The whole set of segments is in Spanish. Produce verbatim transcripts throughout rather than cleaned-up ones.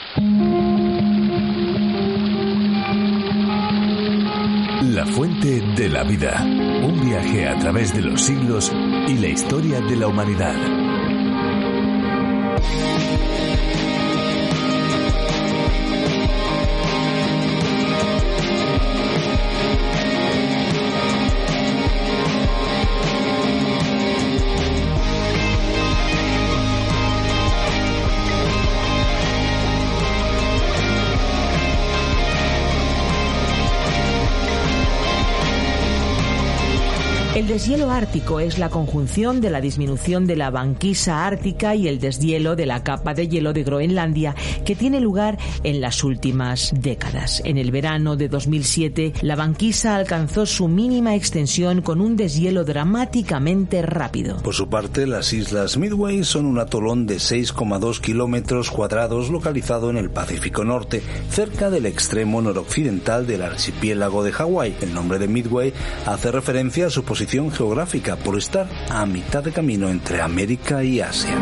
La fuente de la vida. Un viaje a través de los siglos y la historia de la humanidad. El deshielo ártico es la conjunción de la disminución de la banquisa ártica y el deshielo de la capa de hielo de Groenlandia que tiene lugar en las últimas décadas. En el verano de dos mil siete, la banquisa alcanzó su mínima extensión con un deshielo dramáticamente rápido. Por su parte, las islas Midway son un atolón de seis coma dos kilómetros cuadrados localizado en el Pacífico Norte, cerca del extremo noroccidental del archipiélago de Hawái. El nombre de Midway hace referencia a su posición geográfica por estar a mitad de camino entre América y Asia.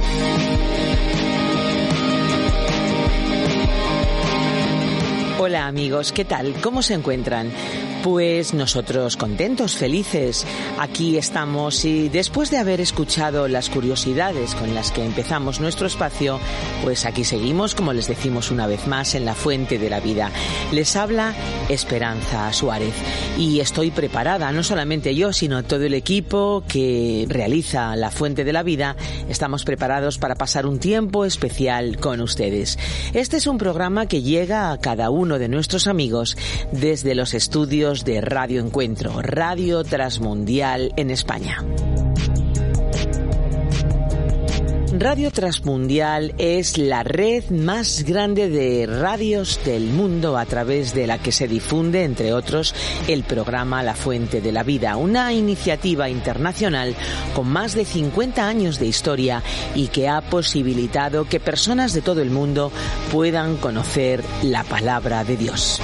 Hola amigos, ¿qué tal? ¿Cómo se encuentran? Pues nosotros contentos, felices. Aquí estamos y después de haber escuchado las curiosidades con las que empezamos nuestro espacio, pues aquí seguimos, como les decimos una vez más, en la fuente de la vida. Les habla Esperanza Suárez y estoy preparada, no solamente yo, sino todo el equipo que realiza la fuente de la vida. Estamos preparados para pasar un tiempo especial con ustedes. Este es un programa que llega a cada uno de nuestros amigos desde los estudios de Radio Encuentro, Radio Transmundial en España. Radio Transmundial es la red más grande de radios del mundo a través de la que se difunde, entre otros, el programa La Fuente de la Vida, una iniciativa internacional con más de cincuenta años de historia y que ha posibilitado que personas de todo el mundo puedan conocer la palabra de Dios.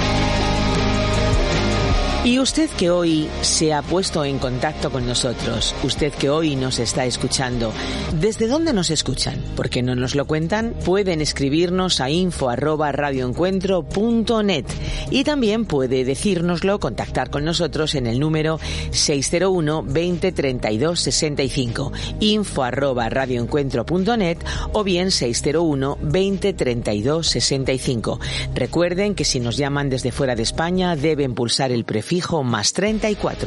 Y usted que hoy se ha puesto en contacto con nosotros, usted que hoy nos está escuchando, ¿desde dónde nos escuchan? ¿Por qué no nos lo cuentan? Pueden escribirnos a info arroba radioencuentro punto net y también puede decírnoslo, contactar con nosotros en el número seis cero uno, veinte, treinta y dos, sesenta y cinco, info arroba radioencuentro punto net o bien seis cero uno, veinte, treinta y dos, sesenta y cinco. Recuerden que si nos llaman desde fuera de España deben pulsar el prefijo más treinta y cuatro.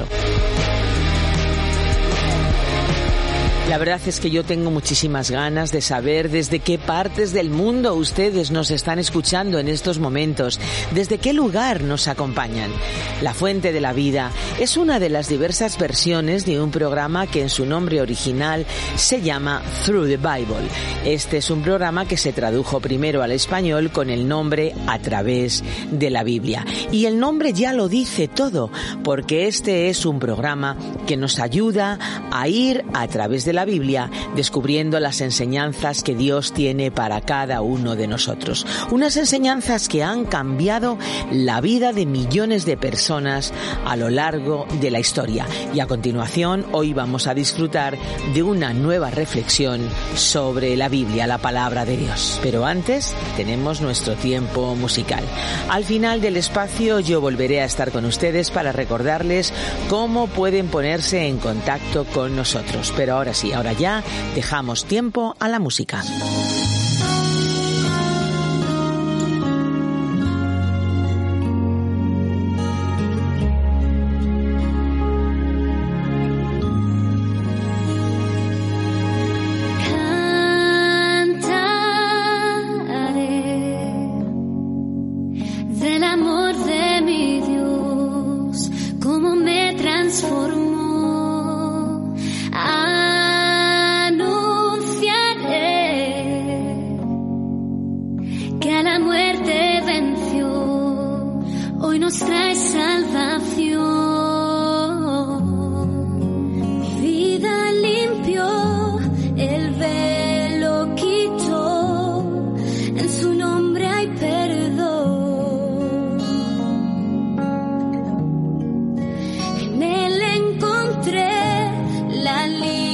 La verdad es que yo tengo muchísimas ganas de saber desde qué partes del mundo ustedes nos están escuchando en estos momentos, desde qué lugar nos acompañan. La Fuente de la Vida es una de las diversas versiones de un programa que en su nombre original se llama Through the Bible. Este es un programa que se tradujo primero al español con el nombre A través de la Biblia. Y el nombre ya lo dice todo, porque este es un programa que nos ayuda a ir a través de la Biblia, descubriendo las enseñanzas que Dios tiene para cada uno de nosotros. Unas enseñanzas que han cambiado la vida de millones de personas a lo largo de la historia. Y a continuación, hoy vamos a disfrutar de una nueva reflexión sobre la Biblia, la palabra de Dios. Pero antes, tenemos nuestro tiempo musical. Al final del espacio, yo volveré a estar con ustedes para recordarles cómo pueden ponerse en contacto con nosotros. Pero ahora sí, ahora ya dejamos tiempo a la música.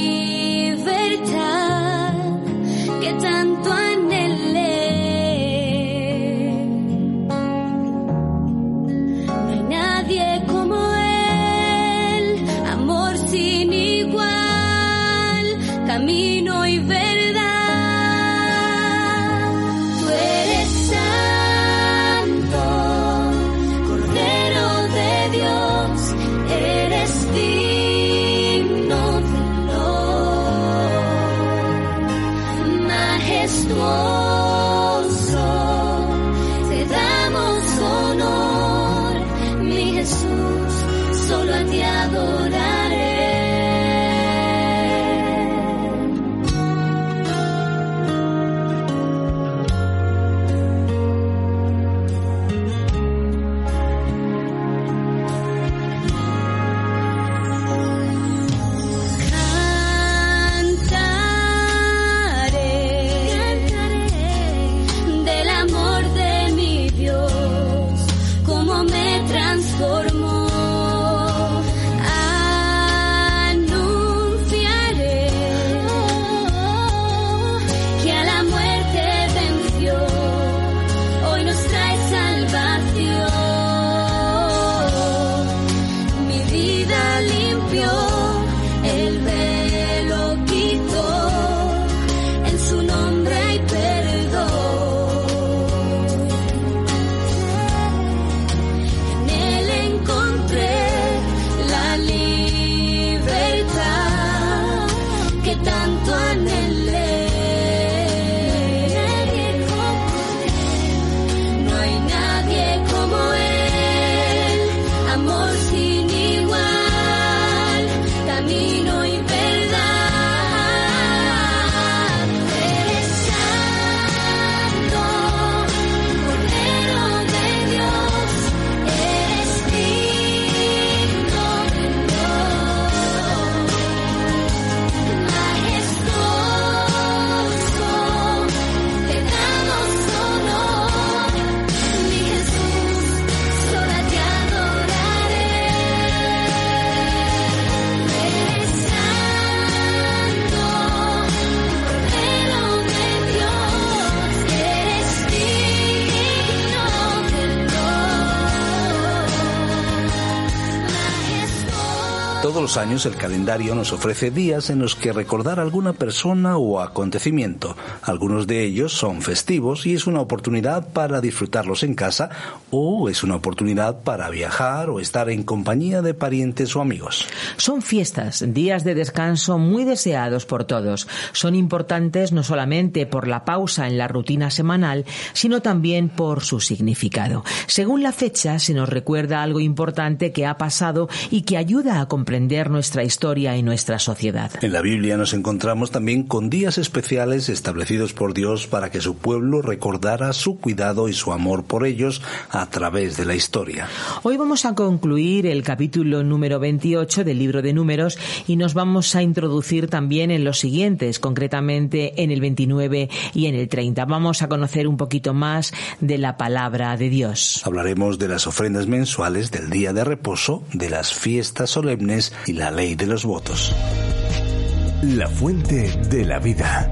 Que tanto anhelé. transformó. Anunciaré que a la muerte venció, hoy nos trae salvación. Mi vida limpió, el velo quitó, en su nombre hay perdón. En él encontré la libertad que tanto anhelé. No hay nadie como él, amor sin igual, camino y verdad. Eres santo, Cordero de Dios, eres digno de honor, majestuoso, te damos honor, mi Jesús, solo te adoraré. Eres santo, Cordero de Dios, eres digno de honor, majestuoso. Todos los años el calendario nos ofrece días en los que recordar a alguna persona o acontecimiento. Algunos de ellos son festivos y es una oportunidad para disfrutarlos en casa, o es una oportunidad para viajar o estar en compañía de parientes o amigos. Son fiestas, días de descanso muy deseados por todos. Son importantes no solamente por la pausa en la rutina semanal, sino también por su significado. Según la fecha, se nos recuerda algo importante que ha pasado y que ayuda a comprender nuestra historia y nuestra sociedad. En la Biblia nos encontramos también con días especiales establecidos por Dios para que su pueblo recordara su cuidado y su amor por ellos a través de la historia. Hoy vamos a concluir el capítulo número veintiocho del libro de Números y nos vamos a introducir también en los siguientes, concretamente en el veintinueve y en el treinta. Vamos a conocer un poquito más de la palabra de Dios. Hablaremos de las ofrendas mensuales, del día de reposo, de las fiestas solemnes y la ley de los votos. La fuente de la vida.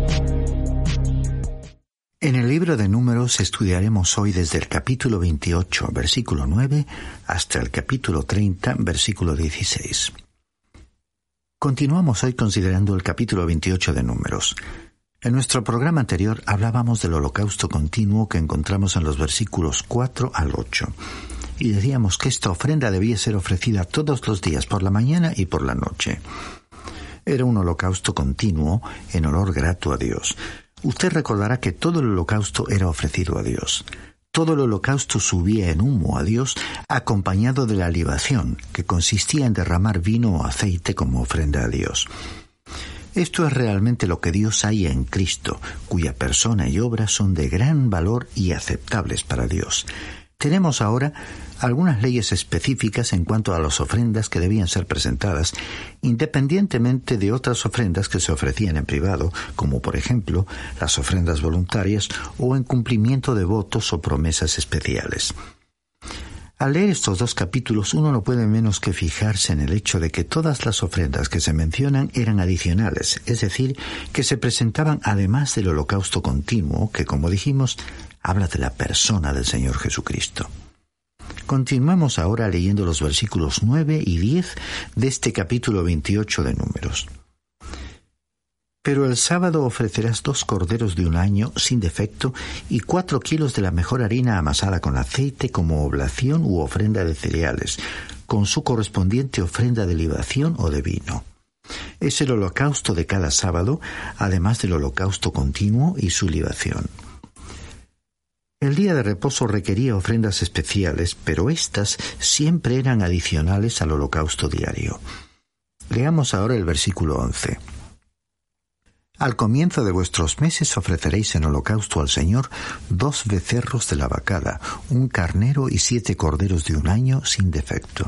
En el libro de Números estudiaremos hoy desde el capítulo veintiocho, versículo nueve, hasta el capítulo treinta, versículo dieciséis. Continuamos hoy considerando el capítulo veintiocho de Números. En nuestro programa anterior hablábamos del holocausto continuo que encontramos en los versículos cuatro al ocho. Y decíamos que esta ofrenda debía ser ofrecida todos los días, por la mañana y por la noche. Era un holocausto continuo en olor grato a Dios. Usted recordará que todo el holocausto era ofrecido a Dios. Todo el holocausto subía en humo a Dios, acompañado de la libación, que consistía en derramar vino o aceite como ofrenda a Dios. Esto es realmente lo que Dios halla en Cristo, cuya persona y obra son de gran valor y aceptables para Dios. Tenemos ahora algunas leyes específicas en cuanto a las ofrendas que debían ser presentadas, independientemente de otras ofrendas que se ofrecían en privado, como por ejemplo las ofrendas voluntarias o en cumplimiento de votos o promesas especiales. Al leer estos dos capítulos, uno no puede menos que fijarse en el hecho de que todas las ofrendas que se mencionan eran adicionales, es decir, que se presentaban además del holocausto continuo, que, como dijimos, habla de la persona del Señor Jesucristo. Continuemos ahora leyendo los versículos nueve y diez de este capítulo veintiocho de Números. Pero el sábado ofrecerás dos corderos de un año sin defecto y cuatro kilos de la mejor harina amasada con aceite como oblación u ofrenda de cereales, con su correspondiente ofrenda de libación o de vino. Es el holocausto de cada sábado, además del holocausto continuo y su libación. El día de reposo requería ofrendas especiales, pero éstas siempre eran adicionales al holocausto diario. Leamos ahora el versículo once. Al comienzo de vuestros meses ofreceréis en holocausto al Señor dos becerros de la vacada, un carnero y siete corderos de un año sin defecto.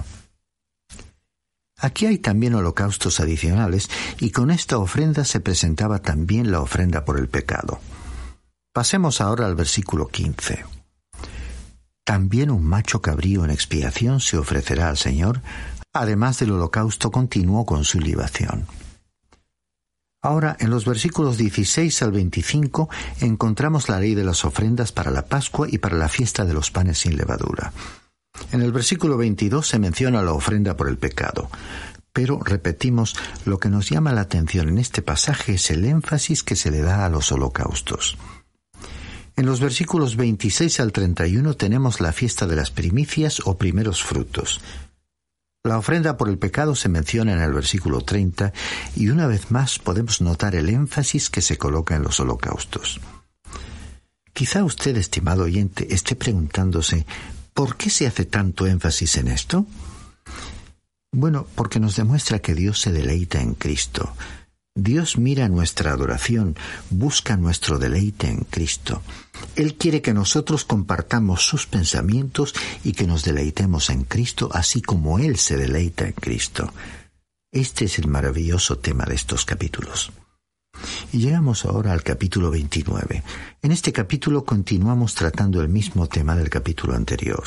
Aquí hay también holocaustos adicionales, y con esta ofrenda se presentaba también la ofrenda por el pecado. Pasemos ahora al versículo quince. También un macho cabrío en expiación se ofrecerá al Señor, además del holocausto continuo con su libación. Ahora, en los versículos dieciséis al veinticinco, encontramos la ley de las ofrendas para la Pascua y para la fiesta de los panes sin levadura. En el versículo veintidós se menciona la ofrenda por el pecado. Pero, repetimos, lo que nos llama la atención en este pasaje es el énfasis que se le da a los holocaustos. En los versículos veintiséis al treinta y uno tenemos la fiesta de las primicias o primeros frutos. La ofrenda por el pecado se menciona en el versículo treinta y una vez más podemos notar el énfasis que se coloca en los holocaustos. Quizá usted, estimado oyente, esté preguntándose ¿por qué se hace tanto énfasis en esto? Bueno, porque nos demuestra que Dios se deleita en Cristo. Dios mira nuestra adoración, busca nuestro deleite en Cristo. Él quiere que nosotros compartamos sus pensamientos y que nos deleitemos en Cristo, así como Él se deleita en Cristo. Este es el maravilloso tema de estos capítulos. Y llegamos ahora al capítulo veintinueve. En este capítulo continuamos tratando el mismo tema del capítulo anterior.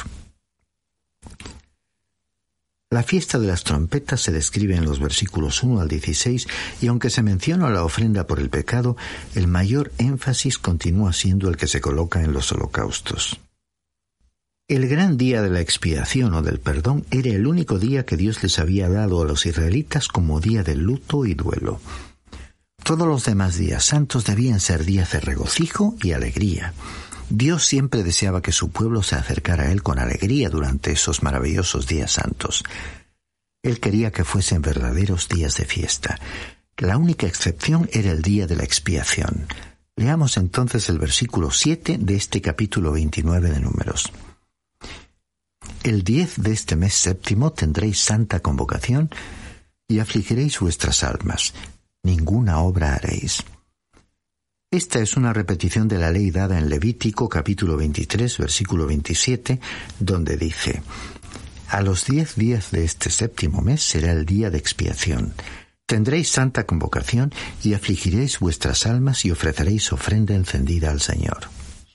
La fiesta de las trompetas se describe en los versículos uno al dieciséis y aunque se menciona la ofrenda por el pecado, el mayor énfasis continúa siendo el que se coloca en los holocaustos. El gran día de la expiación o del perdón era el único día que Dios les había dado a los israelitas como día de luto y duelo. Todos los demás días santos debían ser días de regocijo y alegría. Dios siempre deseaba que su pueblo se acercara a Él con alegría durante esos maravillosos días santos. Él quería que fuesen verdaderos días de fiesta. La única excepción era el día de la expiación. Leamos entonces el versículo siete de este capítulo veintinueve de Números. El diez de este mes séptimo tendréis santa convocación y afligiréis vuestras almas. Ninguna obra haréis. Esta es una repetición de la ley dada en Levítico capítulo veintitrés, versículo veintisiete, donde dice: A los diez días de este séptimo mes será el día de expiación. Tendréis santa convocación y afligiréis vuestras almas y ofreceréis ofrenda encendida al Señor.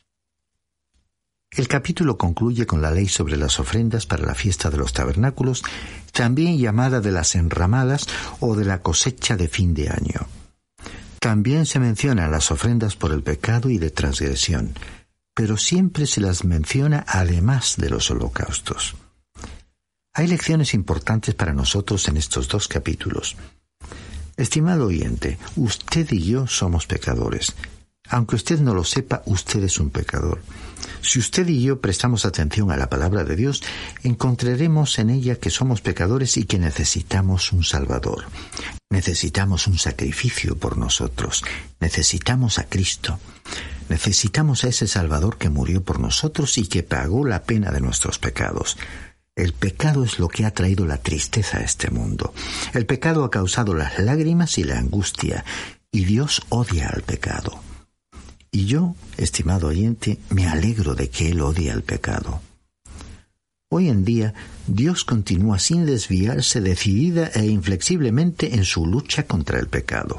El capítulo concluye con la ley sobre las ofrendas para la fiesta de los tabernáculos, también llamada de las enramadas o de la cosecha de fin de año. También se mencionan las ofrendas por el pecado y de transgresión, pero siempre se las menciona además de los holocaustos. Hay lecciones importantes para nosotros en estos dos capítulos. Estimado oyente, usted y yo somos pecadores. Aunque usted no lo sepa, usted es un pecador. Si usted y yo prestamos atención a la palabra de Dios, encontraremos en ella que somos pecadores y que necesitamos un Salvador. Necesitamos un sacrificio por nosotros. Necesitamos a Cristo. Necesitamos a ese Salvador que murió por nosotros y que pagó la pena de nuestros pecados. El pecado es lo que ha traído la tristeza a este mundo. El pecado ha causado las lágrimas y la angustia, y Dios odia al pecado. Y yo, estimado oyente, me alegro de que Él odia el pecado. Hoy en día, Dios continúa sin desviarse decidida e inflexiblemente en su lucha contra el pecado.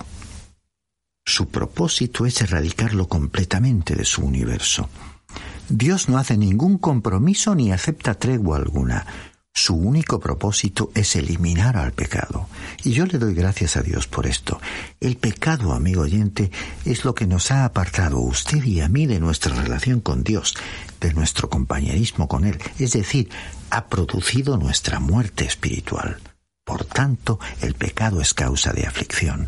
Su propósito es erradicarlo completamente de su universo. Dios no hace ningún compromiso ni acepta tregua alguna. Su único propósito es eliminar al pecado. Y yo le doy gracias a Dios por esto. El pecado, amigo oyente, es lo que nos ha apartado a usted y a mí de nuestra relación con Dios, de nuestro compañerismo con Él. Es decir, ha producido nuestra muerte espiritual. Por tanto, el pecado es causa de aflicción.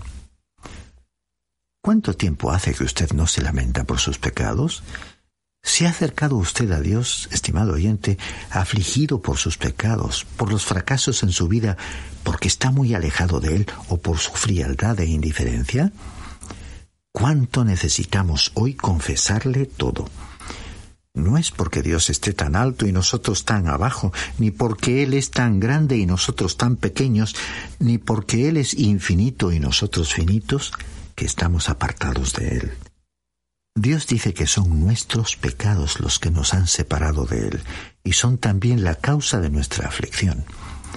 ¿Cuánto tiempo hace que usted no se lamenta por sus pecados? ¿Se ha acercado usted a Dios, estimado oyente, afligido por sus pecados, por los fracasos en su vida, porque está muy alejado de Él o por su frialdad e indiferencia? ¿Cuánto necesitamos hoy confesarle todo? No es porque Dios esté tan alto y nosotros tan abajo, ni porque Él es tan grande y nosotros tan pequeños, ni porque Él es infinito y nosotros finitos, que estamos apartados de Él. Dios dice que son nuestros pecados los que nos han separado de Él y son también la causa de nuestra aflicción.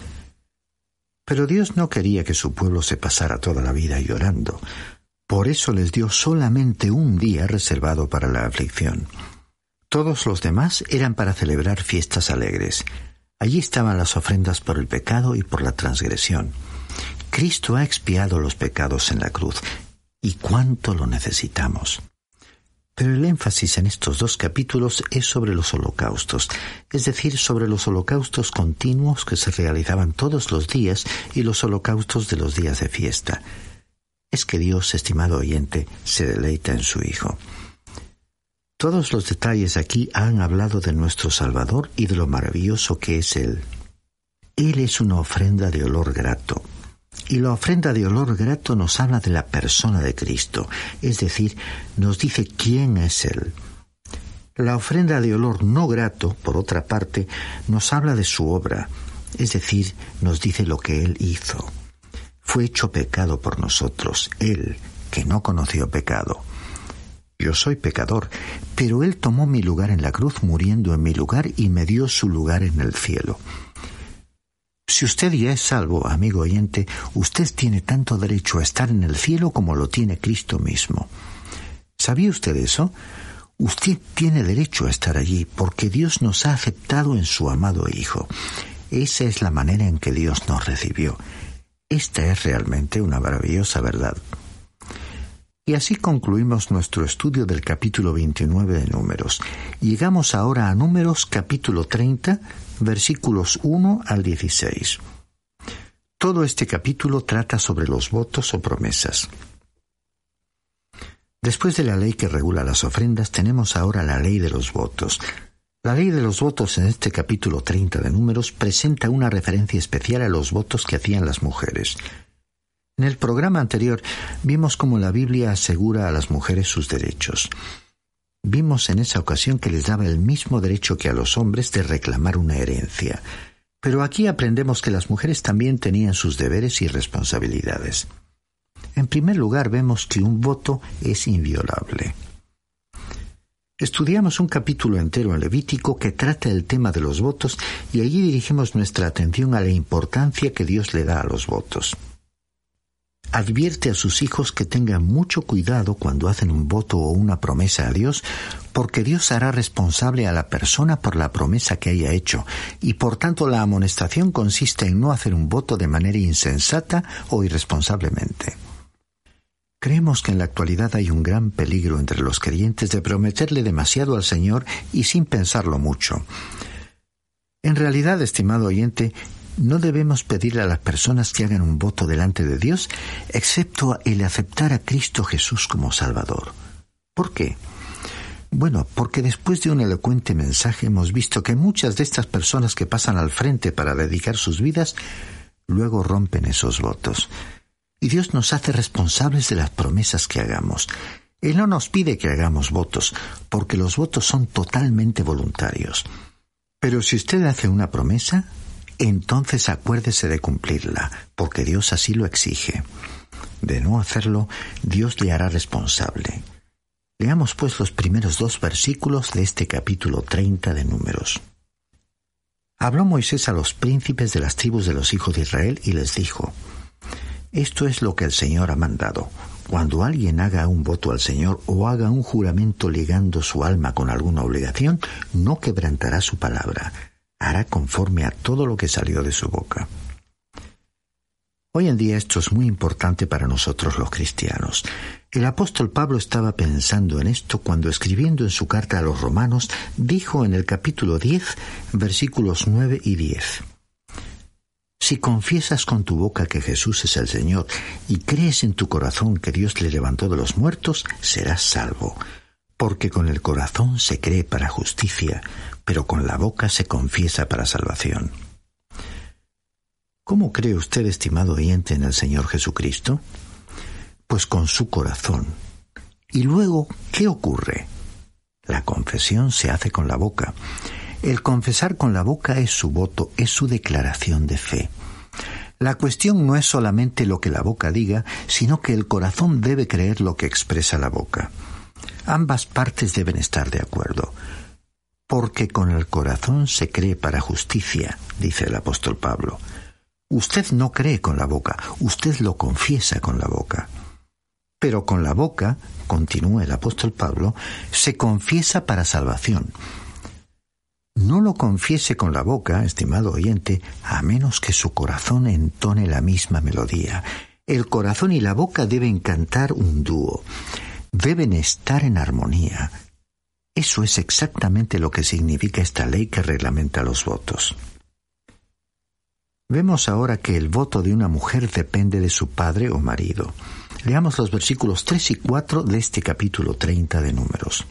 Pero Dios no quería que su pueblo se pasara toda la vida llorando. Por eso les dio solamente un día reservado para la aflicción. Todos los demás eran para celebrar fiestas alegres. Allí estaban las ofrendas por el pecado y por la transgresión. Cristo ha expiado los pecados en la cruz. ¿Y cuánto lo necesitamos? Pero el énfasis en estos dos capítulos es sobre los holocaustos, es decir, sobre los holocaustos continuos que se realizaban todos los días y los holocaustos de los días de fiesta. Es que Dios, estimado oyente, se deleita en su Hijo. Todos los detalles aquí han hablado de nuestro Salvador y de lo maravilloso que es Él. Él es una ofrenda de olor grato. Y la ofrenda de olor grato nos habla de la persona de Cristo, es decir, nos dice quién es Él. La ofrenda de olor no grato, por otra parte, nos habla de su obra, es decir, nos dice lo que Él hizo. Fue hecho pecado por nosotros, Él, que no conoció pecado. Yo soy pecador, pero Él tomó mi lugar en la cruz muriendo en mi lugar y me dio su lugar en el cielo. Si usted ya es salvo, amigo oyente, usted tiene tanto derecho a estar en el cielo como lo tiene Cristo mismo. ¿Sabía usted eso? Usted tiene derecho a estar allí porque Dios nos ha aceptado en su amado Hijo. Esa es la manera en que Dios nos recibió. Esta es realmente una maravillosa verdad. Y así concluimos nuestro estudio del capítulo veintinueve de Números. Llegamos ahora a Números capítulo treinta, versículos uno al dieciséis. Todo este capítulo trata sobre los votos o promesas. Después de la ley que regula las ofrendas, tenemos ahora la ley de los votos. La ley de los votos en este capítulo treinta de Números presenta una referencia especial a los votos que hacían las mujeres. En el programa anterior vimos cómo la Biblia asegura a las mujeres sus derechos. Vimos en esa ocasión que les daba el mismo derecho que a los hombres de reclamar una herencia. Pero aquí aprendemos que las mujeres también tenían sus deberes y responsabilidades. En primer lugar, vemos que un voto es inviolable. Estudiamos un capítulo entero en Levítico que trata el tema de los votos y allí dirigimos nuestra atención a la importancia que Dios le da a los votos. Advierte a sus hijos que tengan mucho cuidado cuando hacen un voto o una promesa a Dios, porque Dios hará responsable a la persona por la promesa que haya hecho, y por tanto la amonestación consiste en no hacer un voto de manera insensata o irresponsablemente. Creemos que en la actualidad hay un gran peligro entre los creyentes de prometerle demasiado al Señor y sin pensarlo mucho. En realidad, estimado oyente, no debemos pedirle a las personas que hagan un voto delante de Dios, excepto el aceptar a Cristo Jesús como Salvador. ¿Por qué? Bueno, porque después de un elocuente mensaje hemos visto que muchas de estas personas que pasan al frente para dedicar sus vidas, luego rompen esos votos. Y Dios nos hace responsables de las promesas que hagamos. Él no nos pide que hagamos votos, porque los votos son totalmente voluntarios. Pero si usted hace una promesa, entonces acuérdese de cumplirla, porque Dios así lo exige. De no hacerlo, Dios le hará responsable. Leamos pues los primeros dos versículos de este capítulo treinta de Números. Habló Moisés a los príncipes de las tribus de los hijos de Israel y les dijo: Esto es lo que el Señor ha mandado. Cuando alguien haga un voto al Señor o haga un juramento ligando su alma con alguna obligación, no quebrantará su palabra. Hará conforme a todo lo que salió de su boca. Hoy en día esto es muy importante para nosotros los cristianos. El apóstol Pablo estaba pensando en esto cuando, escribiendo en su carta a los romanos, dijo en el capítulo diez, versículos nueve y diez: Si confiesas con tu boca que Jesús es el Señor y crees en tu corazón que Dios le levantó de los muertos, serás salvo. Porque con el corazón se cree para justicia, pero con la boca se confiesa para salvación. ¿Cómo cree usted, estimado oyente, en el Señor Jesucristo? Pues con su corazón. Y luego, ¿qué ocurre? La confesión se hace con la boca. El confesar con la boca es su voto, es su declaración de fe. La cuestión no es solamente lo que la boca diga, sino que el corazón debe creer lo que expresa la boca. Ambas partes deben estar de acuerdo. Porque con el corazón se cree para justicia, dice el apóstol Pablo. Usted no cree con la boca, usted lo confiesa con la boca. Pero con la boca, continúa el apóstol Pablo, se confiesa para salvación. No lo confiese con la boca, estimado oyente, a menos que su corazón entone la misma melodía. El corazón y la boca deben cantar un dúo. Deben estar en armonía. Eso es exactamente lo que significa esta ley que reglamenta los votos. Vemos ahora que el voto de una mujer depende de su padre o marido. Leamos los versículos tres y cuatro de este capítulo treinta de Números.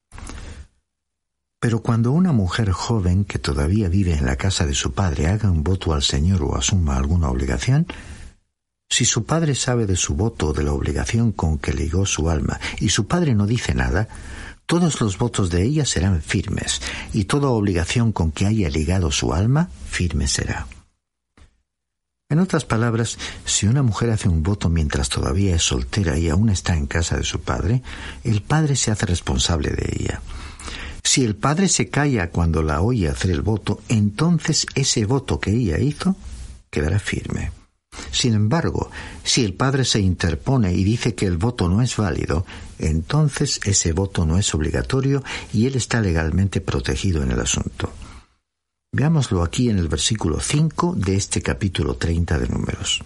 Pero cuando una mujer joven que todavía vive en la casa de su padre haga un voto al Señor o asuma alguna obligación, si su padre sabe de su voto o de la obligación con que ligó su alma y su padre no dice nada, todos los votos de ella serán firmes y toda obligación con que haya ligado su alma, firme será. En otras palabras, si una mujer hace un voto mientras todavía es soltera y aún está en casa de su padre, el padre se hace responsable de ella. Si el padre se calla cuando la oye hacer el voto, entonces ese voto que ella hizo quedará firme. Sin embargo, si el padre se interpone y dice que el voto no es válido, entonces ese voto no es obligatorio y él está legalmente protegido en el asunto. Veámoslo aquí en el versículo cinco de este capítulo treinta de Números.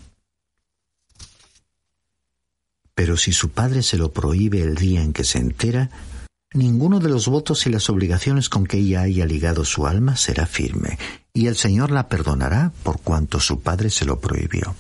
Pero si su padre se lo prohíbe el día en que se entera, ninguno de los votos y las obligaciones con que ella haya ligado su alma será firme, y el Señor la perdonará por cuanto su padre se lo prohibió.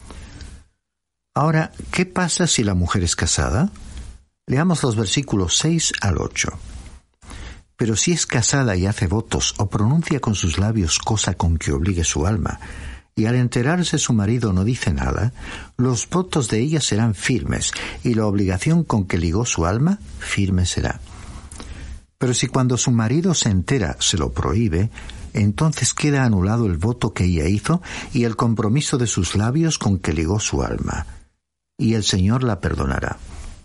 Ahora, ¿qué pasa si la mujer es casada? Leamos los versículos seis al ocho. Pero si es casada y hace votos o pronuncia con sus labios cosa con que obligue su alma, y al enterarse su marido no dice nada, los votos de ella serán firmes, y la obligación con que ligó su alma, firme será. Pero si cuando su marido se entera se lo prohíbe, entonces queda anulado el voto que ella hizo y el compromiso de sus labios con que ligó su alma, y el Señor la perdonará.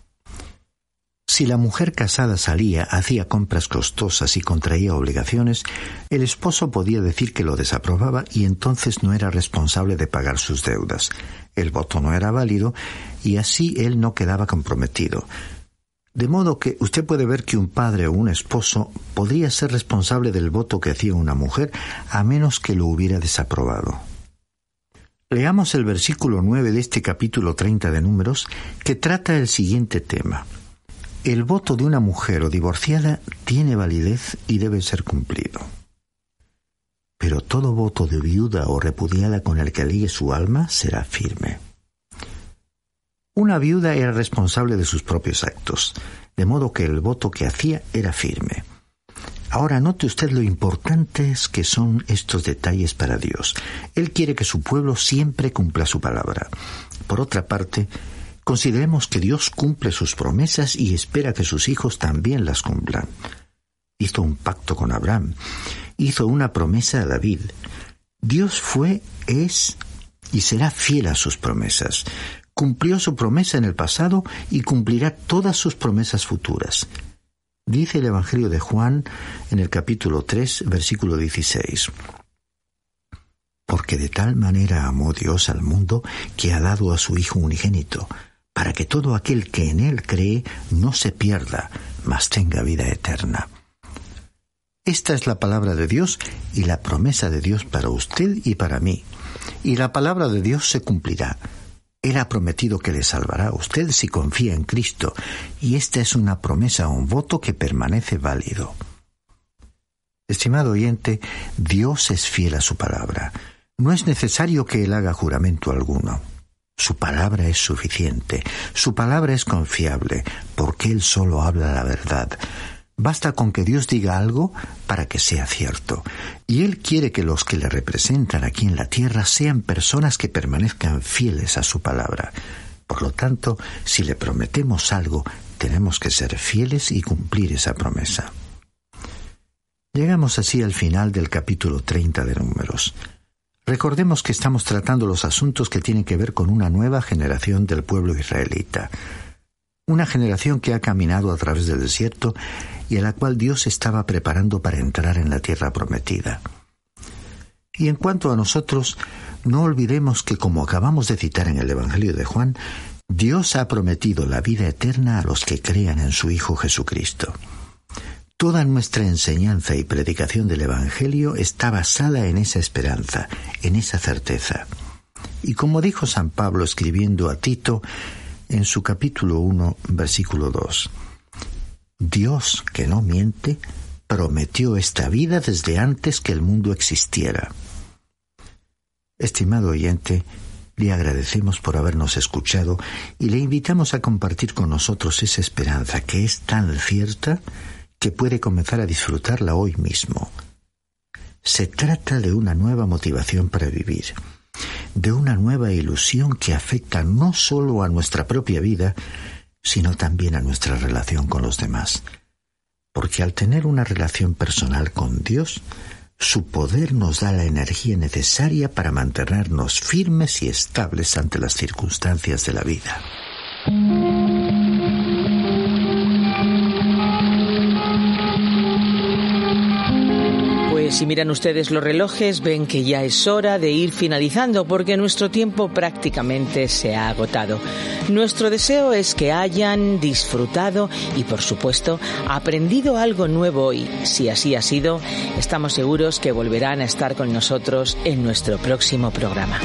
Si la mujer casada salía, hacía compras costosas y contraía obligaciones, el esposo podía decir que lo desaprobaba y entonces no era responsable de pagar sus deudas. El voto no era válido y así él no quedaba comprometido. De modo que usted puede ver que un padre o un esposo podría ser responsable del voto que hacía una mujer a menos que lo hubiera desaprobado. Leamos el versículo nueve de este capítulo treinta de Números, que trata el siguiente tema. El voto de una mujer o divorciada tiene validez y debe ser cumplido. Pero todo voto de viuda o repudiada con el que ligue su alma será firme. Una viuda era responsable de sus propios actos, de modo que el voto que hacía era firme. Ahora note usted lo importantes que son estos detalles para Dios. Él quiere que su pueblo siempre cumpla su palabra. Por otra parte, consideremos que Dios cumple sus promesas y espera que sus hijos también las cumplan. Hizo un pacto con Abraham. Hizo una promesa a David. Dios fue, es y será fiel a sus promesas. Cumplió su promesa en el pasado y cumplirá todas sus promesas futuras. Dice el Evangelio de Juan en el capítulo tres, versículo dieciséis. Porque de tal manera amó Dios al mundo que ha dado a su Hijo unigénito, para que todo aquel que en Él cree no se pierda, mas tenga vida eterna. Esta es la palabra de Dios y la promesa de Dios para usted y para mí. Y la palabra de Dios se cumplirá. Él ha prometido que le salvará a usted si confía en Cristo, y esta es una promesa o un voto que permanece válido. Estimado oyente, Dios es fiel a su palabra. No es necesario que Él haga juramento alguno. Su palabra es suficiente, su palabra es confiable, porque Él solo habla la verdad. Basta con que Dios diga algo para que sea cierto. Y Él quiere que los que le representan aquí en la tierra sean personas que permanezcan fieles a su palabra. Por lo tanto, si le prometemos algo, tenemos que ser fieles y cumplir esa promesa. Llegamos así al final del capítulo treinta de Números. Recordemos que estamos tratando los asuntos que tienen que ver con una nueva generación del pueblo israelita. Una generación que ha caminado a través del desierto y a la cual Dios estaba preparando para entrar en la tierra prometida. Y en cuanto a nosotros, no olvidemos que, como acabamos de citar en el Evangelio de Juan, Dios ha prometido la vida eterna a los que crean en su Hijo Jesucristo. Toda nuestra enseñanza y predicación del Evangelio está basada en esa esperanza, en esa certeza. Y como dijo San Pablo escribiendo a Tito en su capítulo uno, versículo dos, Dios, que no miente, prometió esta vida desde antes que el mundo existiera. Estimado oyente, le agradecemos por habernos escuchado y le invitamos a compartir con nosotros esa esperanza que es tan cierta que puede comenzar a disfrutarla hoy mismo. Se trata de una nueva motivación para vivir, de una nueva ilusión que afecta no solo a nuestra propia vida, sino también a nuestra relación con los demás. Porque al tener una relación personal con Dios, su poder nos da la energía necesaria para mantenernos firmes y estables ante las circunstancias de la vida. Si miran ustedes los relojes, ven que ya es hora de ir finalizando porque nuestro tiempo prácticamente se ha agotado. Nuestro deseo es que hayan disfrutado y, por supuesto, aprendido algo nuevo hoy. Si así ha sido, estamos seguros que volverán a estar con nosotros en nuestro próximo programa.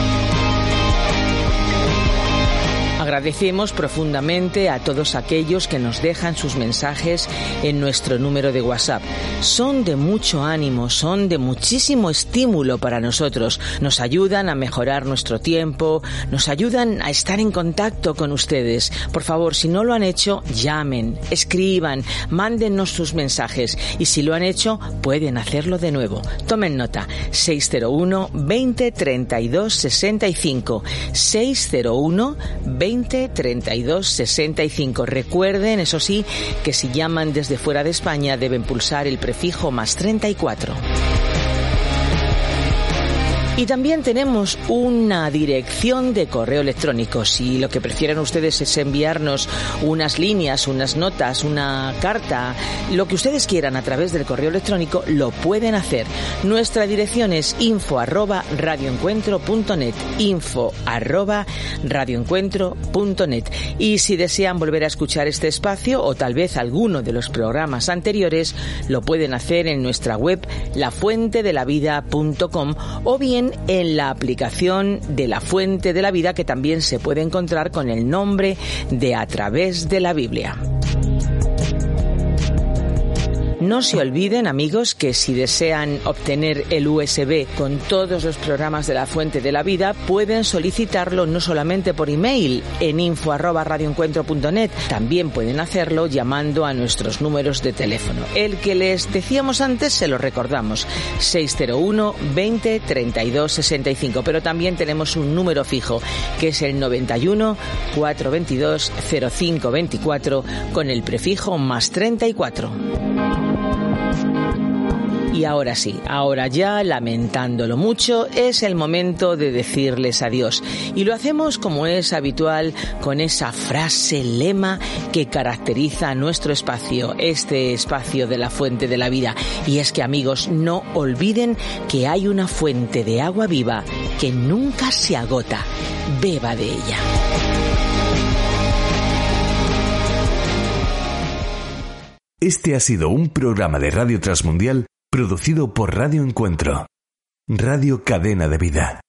Agradecemos profundamente a todos aquellos que nos dejan sus mensajes en nuestro número de WhatsApp. Son de mucho ánimo, son de muchísimo estímulo para nosotros. Nos ayudan a mejorar nuestro tiempo, nos ayudan a estar en contacto con ustedes. Por favor, si no lo han hecho, llamen, escriban, mándennos sus mensajes. Y si lo han hecho, pueden hacerlo de nuevo. Tomen nota, seis cero uno, veinte, treinta y dos, sesenta y cinco. seis cero uno, veinte, treinta y dos, sesenta y cinco. Recuerden, eso sí, que si llaman desde fuera de España deben pulsar el prefijo más treinta y cuatro. Y también tenemos una dirección de correo electrónico. Si lo que prefieren ustedes es enviarnos unas líneas, unas notas, una carta, lo que ustedes quieran a través del correo electrónico, lo pueden hacer. Nuestra dirección es info arroba radioencuentro punto net, info arroba radioencuentro punto net. Y si desean volver a escuchar este espacio o tal vez alguno de los programas anteriores, lo pueden hacer en nuestra web la fuente de la vida punto com o bien en la aplicación de La Fuente de la Vida, que también se puede encontrar con el nombre de A Través de la Biblia. No se olviden, amigos, que si desean obtener el U S B con todos los programas de La Fuente de la Vida, pueden solicitarlo no solamente por email en info arroba radioencuentro punto net, también pueden hacerlo llamando a nuestros números de teléfono. El que les decíamos antes, se lo recordamos, seis cero uno, veinte, treinta y dos, sesenta y cinco, pero también tenemos un número fijo, que es el noventa y uno, cuatrocientos veintidós, cero cinco veinticuatro, con el prefijo más treinta y cuatro. Y ahora sí, ahora ya, lamentándolo mucho, es el momento de decirles adiós. Y lo hacemos como es habitual, con esa frase lema que caracteriza nuestro espacio, este espacio de la Fuente de la Vida. Y es que, amigos, no olviden que hay una fuente de agua viva que nunca se agota. Beba de ella. Este ha sido un programa de Radio Transmundial producido por Radio Encuentro, Radio Cadena de Vida.